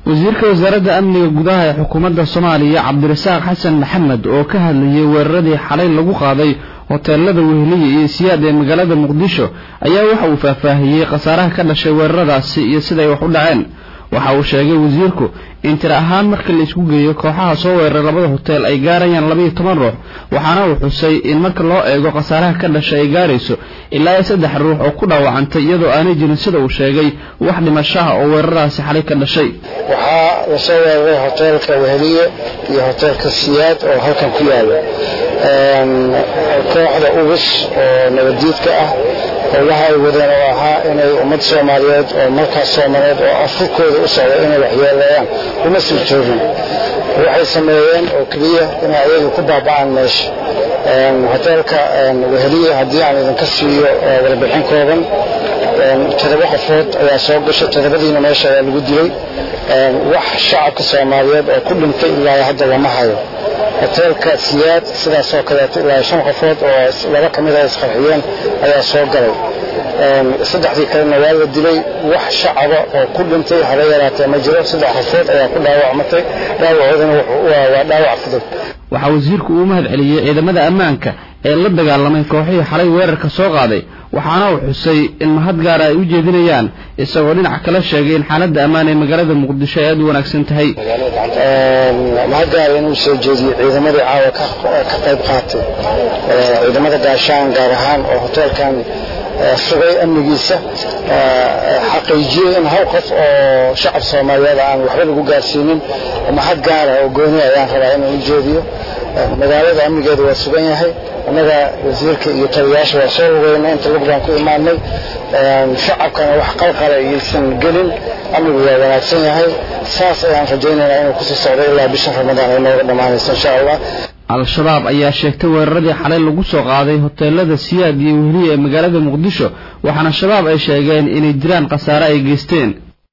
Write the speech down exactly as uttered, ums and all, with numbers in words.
wasiirka wasaaradda amniga gudaha ee xukuumadda Soomaaliya Cabdirasaaq Xasan Maxamed oo ka hadlayay weeraradii xalay lagu qaaday hoteelada Weheliye iyo Siyaad ee magaalada Muqdisho ayaa waxa uu faahfaahiyay khasaaraha ka dhashay weeraradaasi iyo sida ay wax u dhaceen. waxa uu sheegay wasiirku in tir ahaan marka la isku geeyo kooxaha soo weeraray labada hotel ay gaarayaan laba iyo toban ruux, waxaana uu xusay in marka loo eego khasaaraha ka dhashay ay gaarayso ilaa saddex ruux oo ku dhaawacantay iyadoo aanay jirin sida uu sheegay wax dhimasho ah oo weeraradaasi xalay ka dhashay. waxaa la soo weeraray hotelka Weheliye iyo hotelka Siyaad oo halkan ku yaala kooxda ugus oo nabadiidka ah howlaha ay wadeen oo ahaa inay ummad Soomaaliyeed oo markaas Soomaaliyeed oo afurkooda u socday inay waxyeeleeyaan uma sii joogin. waxay sameeyeen oo kaliya in ayagu ku baaba'aan meesha. hotelka Weheliye haddii aan idinka siiyo warbixin kooban, toddoba qofood ayaa soo gashay, toddobadiina meesha ayaa lagu dilay. wax shacabka Soomaaliyeed oo ku dhintay ilaa hadda lama hayo. hotelka Siyaad sidaas oo kale ilaa shan qofood oo laba kamid ah isqarxiyeen ayaa soo galay. saddexdii kalena waa la dilay. wax shacab oo ku dhintay haba yaraatee ma jiro. saddex qofood ayaa ku dhaawacmatay, dhaawacoodana waa dhaawac fudud. waxa wasiirku uu mahad celiyay ciidamada ammaanka ee la dagaalamay kooxihii xalay weerarka soo qaaday, waxaana uu xusay in mahad gaar ah ay u jeedinayaan isagoo dhinac kale sheegay in xaaladda ammaan ee magaalada Muqdisho ay aad u wanaagsan tahay. mahad gaar inuu soo jeediyay ciidamadii caawa ka qayb qaatay, ciidamada gaashaan gaar ahaan oo hotelkan sugay amnigiisa, xaqiijiyay in hal qof oo shacab Soomaaliyeed aan waxba lagu gaarsiinin. mahad gaar ah oo gooni ayaan rabaa inuu u jeediyo. magaalada amnigeedu waa sugan yahay. annaga wasiirka iyo taliyayaasha waa soo lugeynay inta lugdaan ku imaanay. shacabkana wax qalqala aysan gelin. amnigu waa wanaagsan yahay. saas ayaan rajaynaynaa inuu kusii socdo ilaa bisha Ramadaan ay nooga dhammaanayso insha Allah. al-shabaab ayaa sheegtay weeraradii xalay lagu soo qaaday hoteelada Siyaad iyo Weheliye ee magaalada Muqdisho, waxaana shabaab ay sheegeen inay jiraan khasaare ay geysteen.